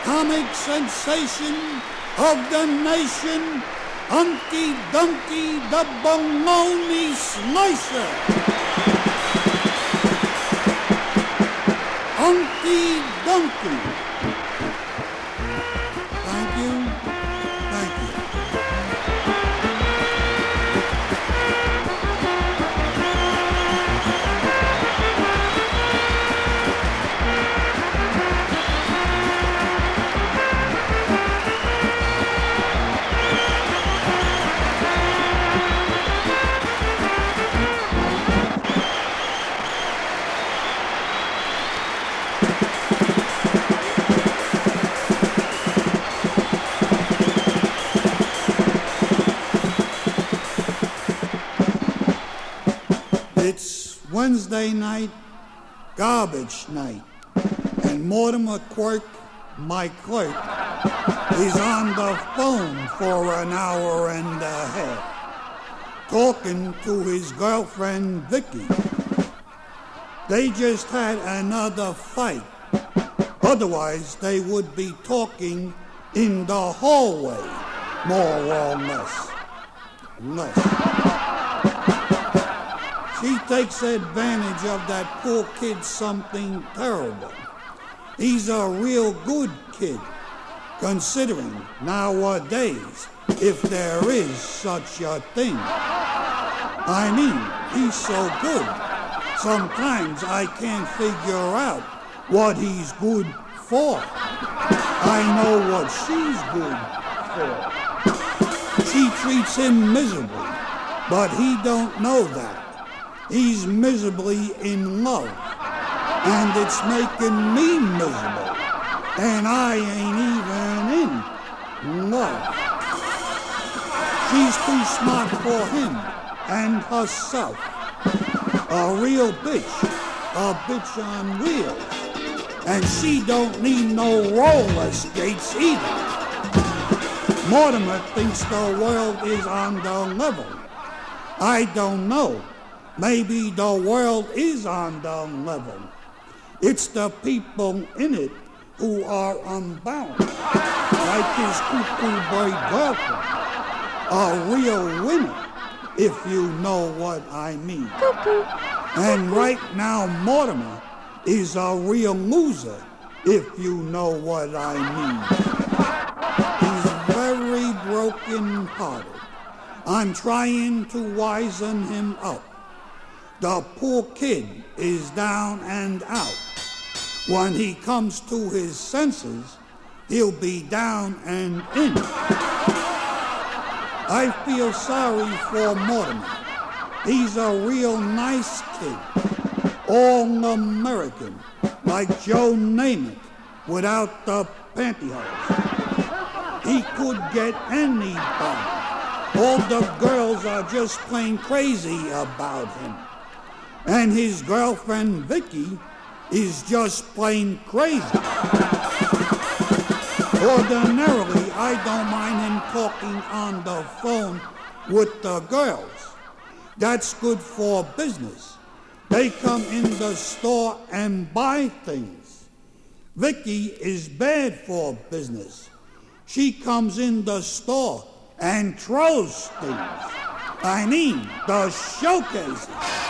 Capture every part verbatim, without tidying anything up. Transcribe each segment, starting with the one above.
comic sensation of the nation, Unky Dunky the Bologna Slicer. Unky Dunky. Thank you. Thank you. It's Wednesday night, garbage night, and Mortimer Quirk, my clerk, is on the phone for an hour and a half, talking to his girlfriend, Vicky. They just had another fight. Otherwise, they would be talking in the hallway, more or less. Less. She takes advantage of that poor kid something terrible. He's a real good kid, considering nowadays if there is such a thing. I mean, he's so good. Sometimes I can't figure out what he's good for. I know what she's good for. She treats him miserably, but he don't know that. He's miserably in love, and it's making me miserable, and I ain't even in love. She's too smart for him and herself. A real bitch, a bitch on wheels, and she don't need no roller skates either. Mortimer thinks the world is on the level. I don't know. Maybe the world is on the level. It's the people in it who are unbalanced, like his cuckoo bird girlfriend. A real winner, if you know what I mean. And right now, Mortimer is a real loser, if you know what I mean. He's very broken-hearted. I'm trying to wizen him up. The poor kid is down and out. When he comes to his senses, he'll be down and in. I feel sorry for Mortimer. He's a real nice kid, all American, like Joe Namath without the pantyhose. He could get anybody. All the girls are just plain crazy about him. And his girlfriend, Vicky, is just plain crazy. Ordinarily, I don't mind him talking on the phone with the girls. That's good for business. They come in the store and buy things. Vicky is bad for business. She comes in the store and throws things. I mean, the showcases.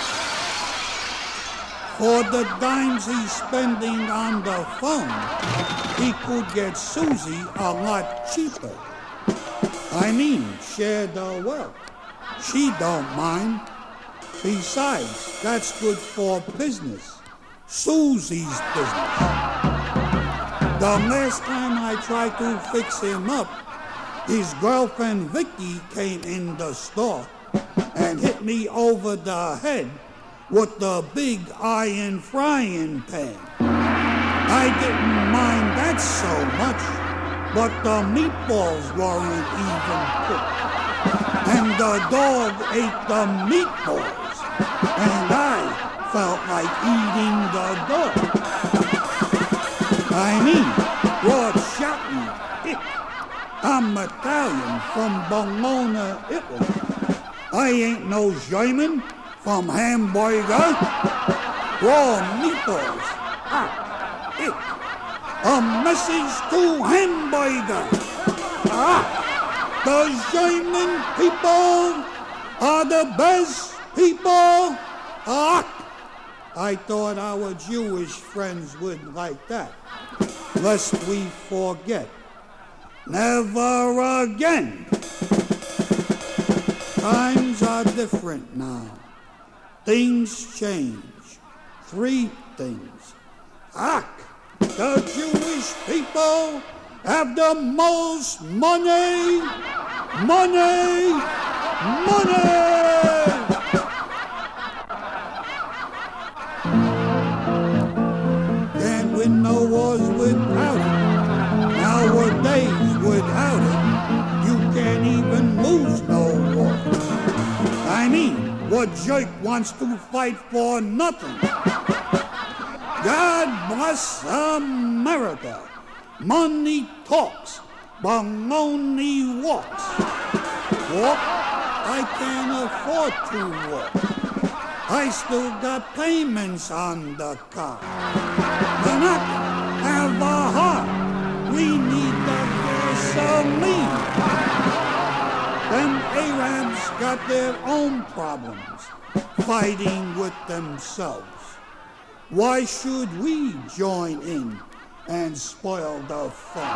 For the dimes he's spending on the phone, he could get Susie a lot cheaper. I mean, share the wealth. She don't mind. Besides, that's good for business. Susie's business. The last time I tried to fix him up, his girlfriend Vicky came in the store and hit me over the head with the big iron frying pan. I didn't mind that so much, but the meatballs weren't even cooked. And the dog ate the meatballs, and I felt like eating the dog. I mean, Lord shouting, I'm Italian from Bologna, Italy. I ain't no German from Hamburger. Raw meatballs. Ah, it. a message to Hamburger. Ah! The German people are the best people. Ah! I thought our Jewish friends would like that. Lest we forget. Never again. Times are different now. Things change. Three things. Ah! The Jewish people have the most money, money, money! Can't win no wars without it. Nowadays, without it, you can't even lose no war. I mean, what jerk wants to fight for nothing? God bless America. Money talks, baloney walks. Walk? I can't afford to walk. I still got payments on the car. But not have a heart. We need the gasoline. Them Arabs got their own problems, fighting with themselves. Why should we join in and spoil the fun?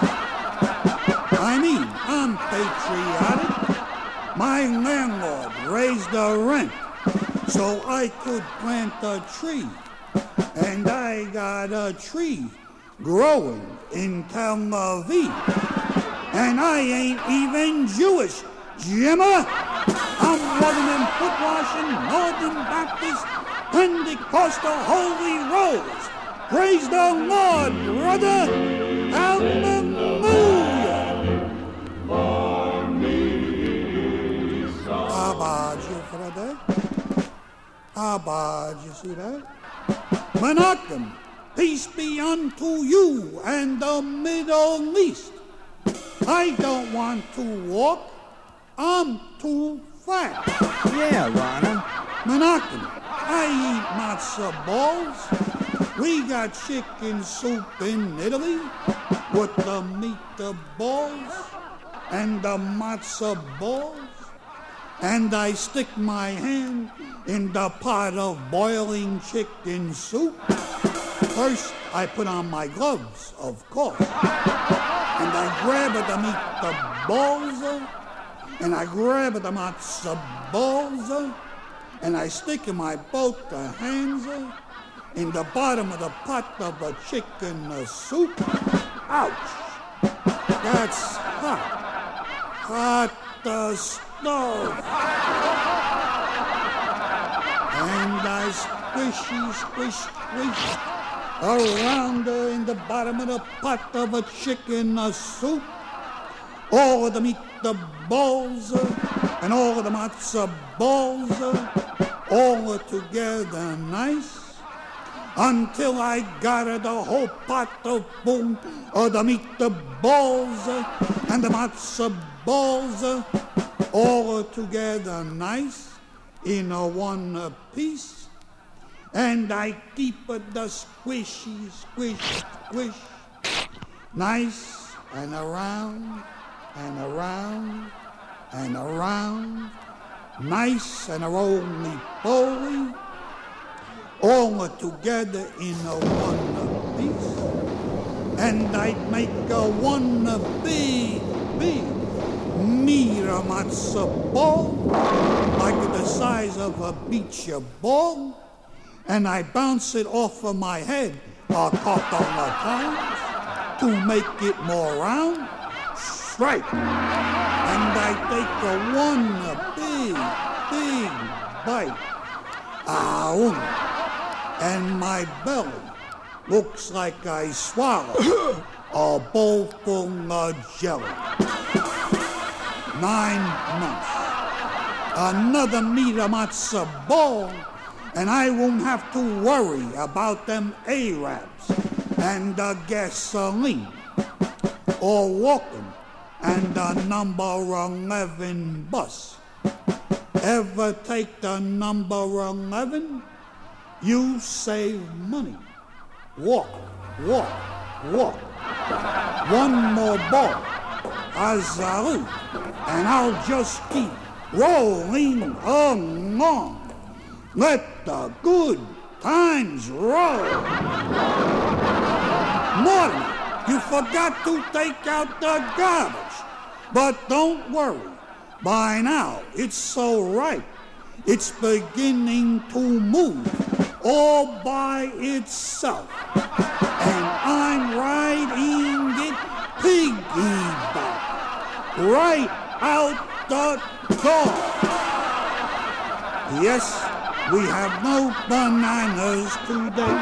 I mean, I'm patriotic. My landlord raised the rent so I could plant a tree. And I got a tree growing in Tel Aviv. And I ain't even Jewish, Jimmer. I'm one of them foot-washing Northern Baptist Pentecostal Holy Rolls. Praise the Lord, brother. Hallelujah. Abad, brother. Abad, you see that? Menachem, peace be unto you and the Middle East. I don't want to walk. I'm too fat. Yeah, Rana. Menachem, I eat matzo balls. We got chicken soup in Italy with the meatballs and the matzo balls. And I stick my hand in the pot of boiling chicken soup. First, I put on my gloves, of course. And I grab the meatballs, and I grab the matzo balls, and I stick in my both the hands in the bottom of the pot of the chicken uh, soup. Ouch! That's hot. Hot the stove. And I squishy, squish, squish around uh, in the bottom of the pot of a chicken uh, soup. All of the meat, the balls, uh, and all of the matzo balls, uh, all together nice. Until I got uh, the whole pot of boom, uh, the meat, the balls, uh, and the matzo balls, uh, all together nice in a one uh, piece. And I keep uh, the squishy, squish, squish, nice and around and around and around, nice and a roly-poly, all together in a one piece. And I'd make a one big, big meter matzo ball, like the size of a beach ball, and I bounce it off of my head a couple of times to make it more round. Strike. And I take a one big, big bite. Ah, and my belly looks like I swallowed a bowl full of jelly. Nine months. Another meter matzo ball, and I won't have to worry about them Arabs and the gasoline or walking and the number eleven bus. Ever take the number eleven? You save money. Walk, walk, Look, one more ball, Azaru, and I'll just keep rolling along. Let the good times roll. Mortimer, you forgot to take out the garbage. But don't worry, by now it's so ripe. It's beginning to move all by itself. And I'm riding it piggyback right out the door. Yes, we have no bananas today.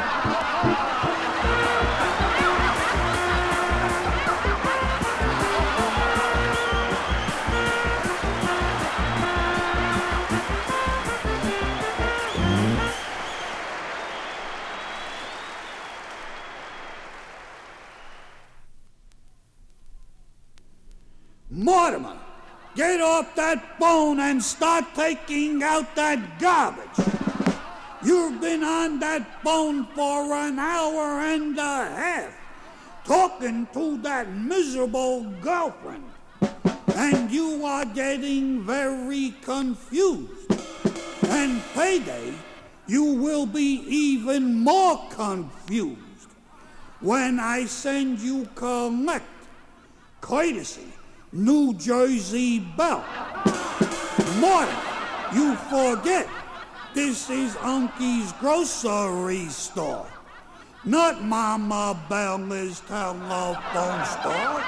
Mortimer, get off that phone and start taking out that garbage. You've been on that phone for an hour and a half, talking to that miserable girlfriend, and you are getting very confused. And payday, you will be even more confused when I send you collect, courtesy New Jersey Belle. Mortimer, you forget, this is Uncie's grocery store, not Mama Bella's telephone store.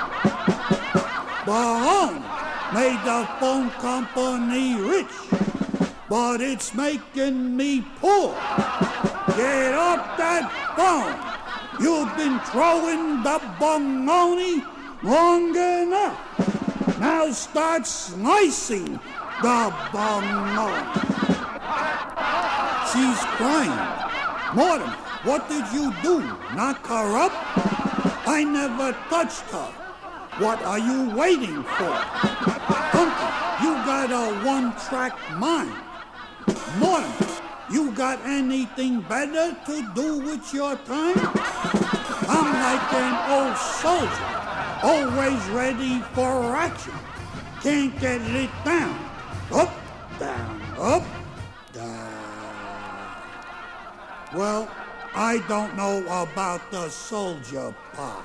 Bahone made the phone company rich, but it's making me poor. Get off that phone. You've been throwing the baloney long enough. Now start slicing the baloney. She's crying. Mortimer, what did you do? Knock her up? I never touched her. What are you waiting for? Uncle, you got a one-track mind. Mortimer, you got anything better to do with your time? I'm like an old soldier, always ready for action. Can't get it down. Up, down, up, down. Well, I don't know about the soldier part.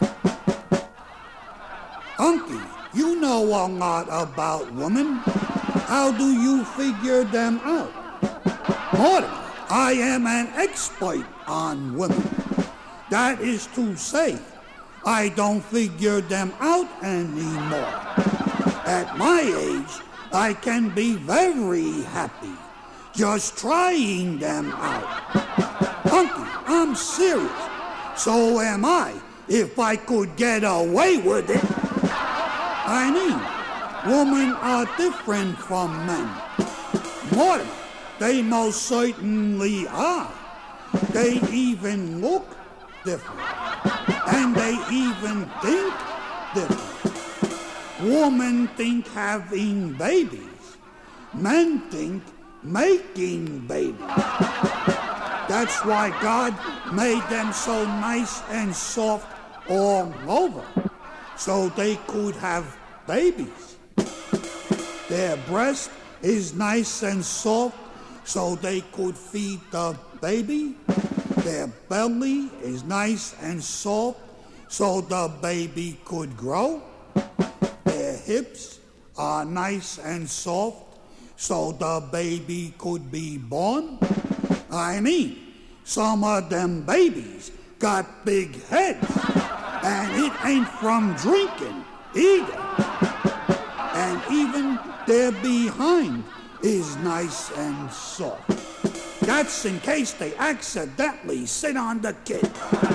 Uncle, you know a lot about women. How do you figure them out? Mortimer, I am an expert on women. That is to say, I don't figure them out anymore. At my age, I can be very happy just trying them out. Uncle, I'm serious. So am I, if I could get away with it. I mean, women are different from men. Mortimer, they most certainly are. They even look different. And they even think different. Women think having babies. Men think making babies. That's why God made them so nice and soft all over, so they could have babies. Their breast is nice and soft, so they could feed the baby. Their belly is nice and soft, so the baby could grow. Their hips are nice and soft, so the baby could be born. I mean, some of them babies got big heads, and it ain't from drinking either. And even their behind is nice and soft. That's in case they accidentally sit on the kid.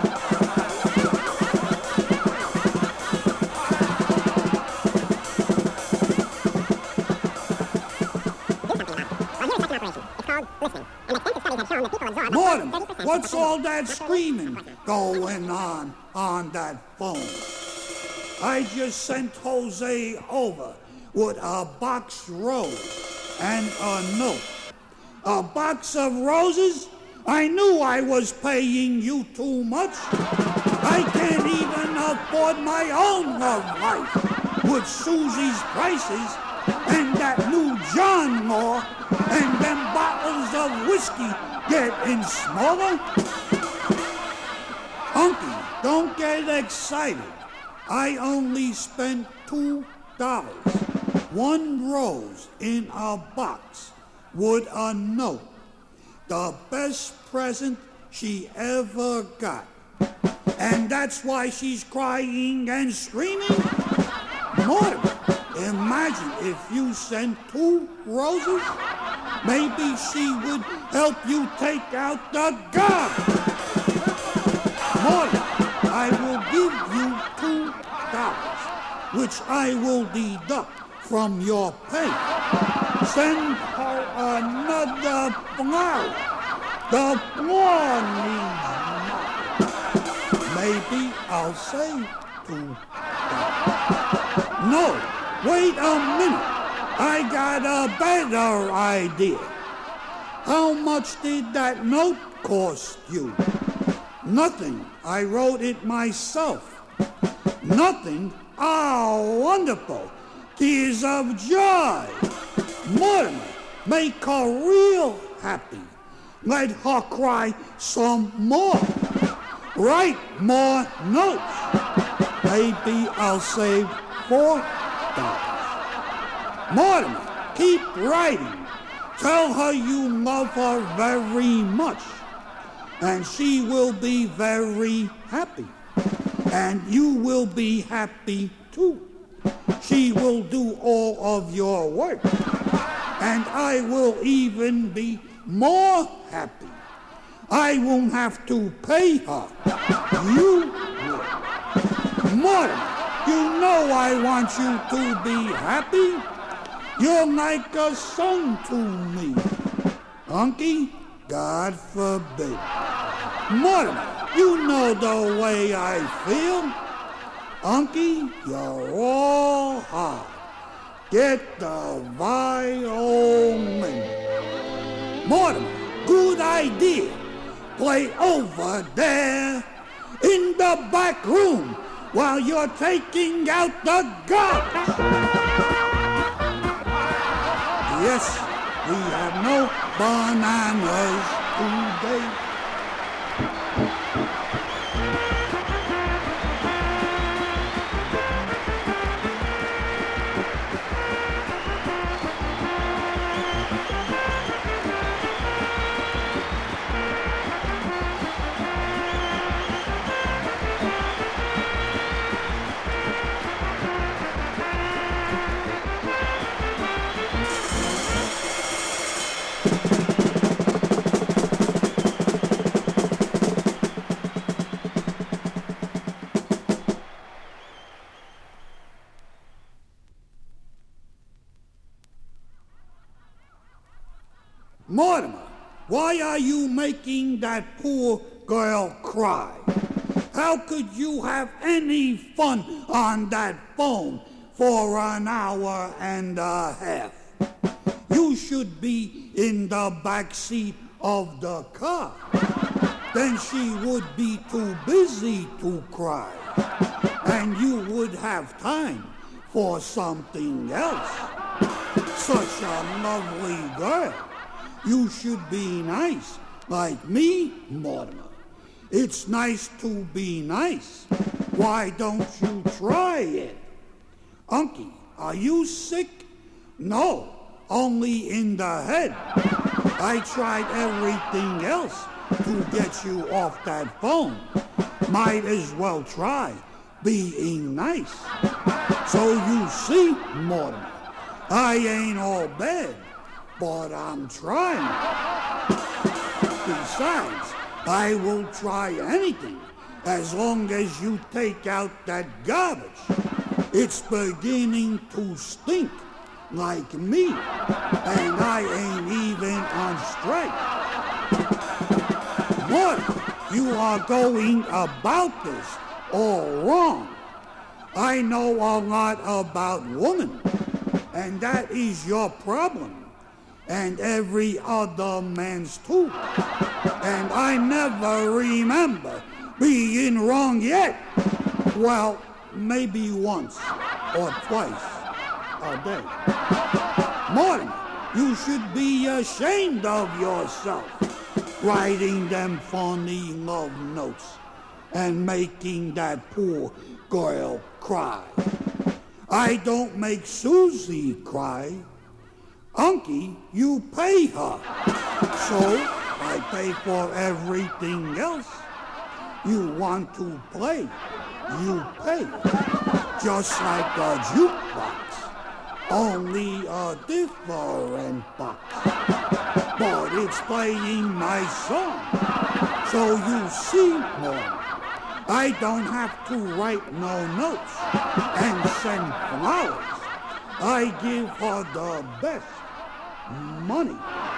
Mortimer, what's all that screaming going on on that phone? I just sent Jose over with a box rose and a note. A box of roses? I knew I was paying you too much. I I can't even afford my own love life with Susie's prices and that new John Law and them bottles of whiskey getting smaller. Unky, don't get excited. I only spent two dollars. One rose in a box with a note. The best present she ever got. And that's why she's crying and screaming? Mortimer, imagine if you sent two roses. Maybe she would help you take out the garbage. Mortimer, I will give you two dollars, which I will deduct from your pay. Send her another flower. The floor needs more. Maybe I'll save two dollars. No, wait a minute. I got a better idea. How much did that note cost you? Nothing. I wrote it myself. Nothing? Oh, wonderful. Tears of joy. Mortimer, make her real happy. Let her cry some more. Write more notes. Maybe I'll save four dollars. Mortimer, keep writing. Tell her you love her very much. And she will be very happy. And you will be happy too. She will do all of your work. And I will even be more happy. I won't have to pay her. You will. Mortimer, you know I want you to be happy. You're like a son to me. Unky, God forbid. Mortimer, you know the way I feel. Unky, you're all hard. Get the violin. Mortimer, good idea. Play over there in the back room while you're taking out the garbage. Yes, we have no bananas today. Mortimer, why are you making that poor girl cry? How could you have any fun on that phone for an hour and a half? You should be in the back seat of the car. Then she would be too busy to cry. And you would have time for something else. Such a lovely girl. You should be nice, like me, Mortimer. It's nice to be nice. Why don't you try it? Unky, are you sick? No, only in the head. I tried everything else to get you off that phone. Might as well try being nice. So you see, Mortimer, I ain't all bad. But I'm trying. Besides, I will try anything as long as you take out that garbage. It's beginning to stink like me, and I ain't even on strike. Mortimer, you are going about this all wrong. I know a lot about women, and that is your problem. And every other man's too. And I never remember being wrong yet. Well, maybe once or twice a day. Mortimer, you should be ashamed of yourself, writing them funny love notes and making that poor girl cry. I don't make Susie cry. Unky, you pay her. So I pay for everything else. You want to play, you pay. Just like a jukebox, only a different box. But it's playing my song, so you see more. I don't have to write no notes and send flowers. I give her the best money.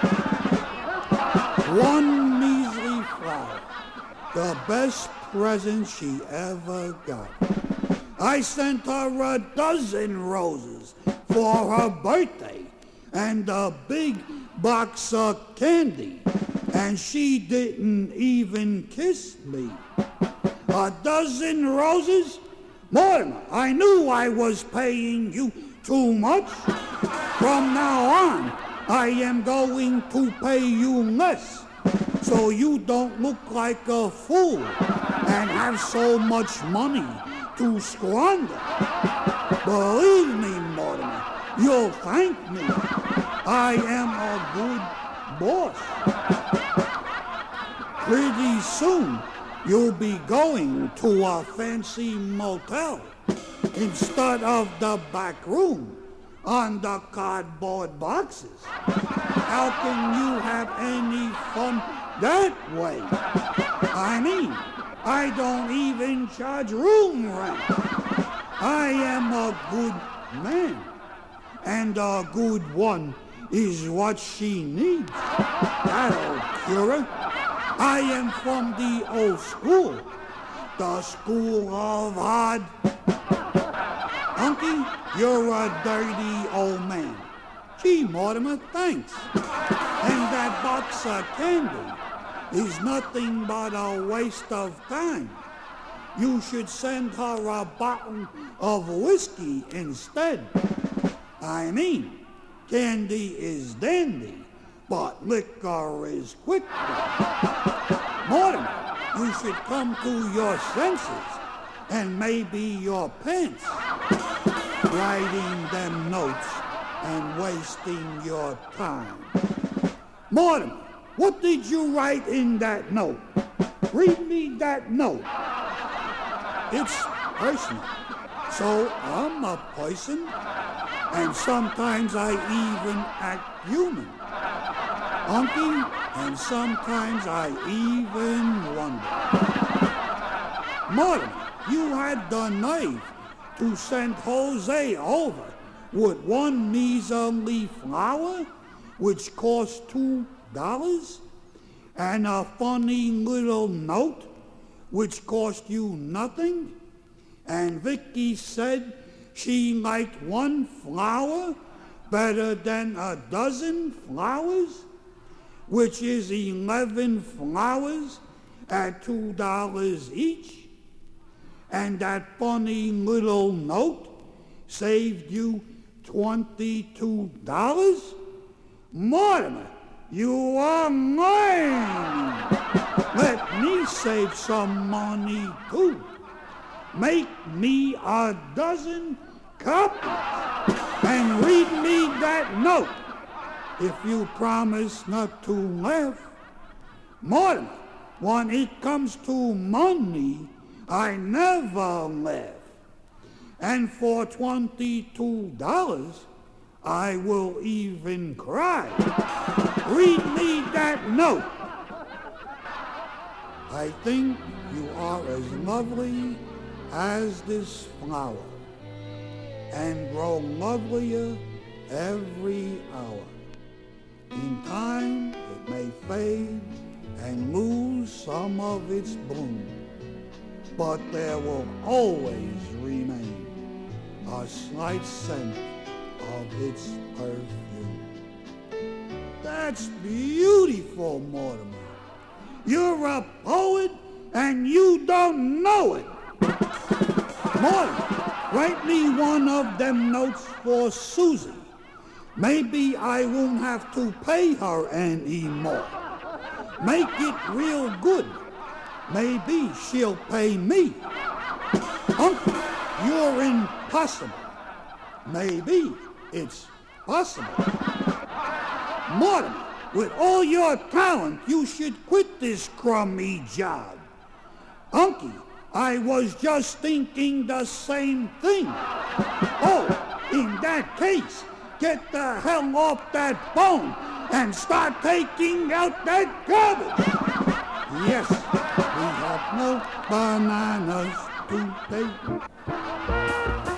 One measly flower, the best present she ever got. I sent her a dozen roses for her birthday and a big box of candy, and she didn't even kiss me. A dozen roses? Mortimer, I knew I was paying you too much. From now on, I am going to pay you less, so you don't look like a fool and have so much money to squander. Believe me, Mortimer, you'll thank me. I am a good boss. Pretty soon, you'll be going to a fancy motel instead of the back room on the cardboard boxes. How can you have any fun that way? I mean, I don't even charge room rent. I am a good man, and a good one is what she needs. That'll cure her. I am from the old school, the school of hard. Unky, you're a dirty old man. Gee, Mortimer, thanks. And that box of candy is nothing but a waste of time. You should send her a bottle of whiskey instead. I mean, candy is dandy, but liquor is quicker. Mortimer, you should come to your senses and maybe your pants, writing them notes and wasting your time. Mortimer, what did you write in that note? Read me that note. It's personal, so I'm a person, and sometimes I even act human. Unky, and sometimes I even wonder. Mortimer, you had the nerve to send Jose over with one measly flower, which cost two dollars, and a funny little note, which cost you nothing, and Vicky said she liked one flower better than a dozen flowers, which is eleven flowers at two dollars each, and that funny little note saved you twenty-two dollars? Mortimer, you are mine! Let me save some money too. Make me a dozen copies and read me that note if you promise not to laugh. Mortimer, when it comes to money, I never laugh. And for twenty-two dollars, I will even cry. Read me that note. I think you are as lovely as this flower, and grow lovelier every hour. In time, it may fade and lose some of its bloom, but there will always remain a slight scent of its perfume. That's beautiful, Mortimer. You're a poet and you don't know it. Morty, write me one of them notes for Susie. Maybe I won't have to pay her anymore. Make it real good. Maybe she'll pay me. Uncle, you're impossible. Maybe it's possible. Mortimer, with all your talent, you should quit this crummy job. Unky, I was just thinking the same thing. Oh, in that case, get the hell off that phone and start taking out that garbage. Yes, we have no bananas to take.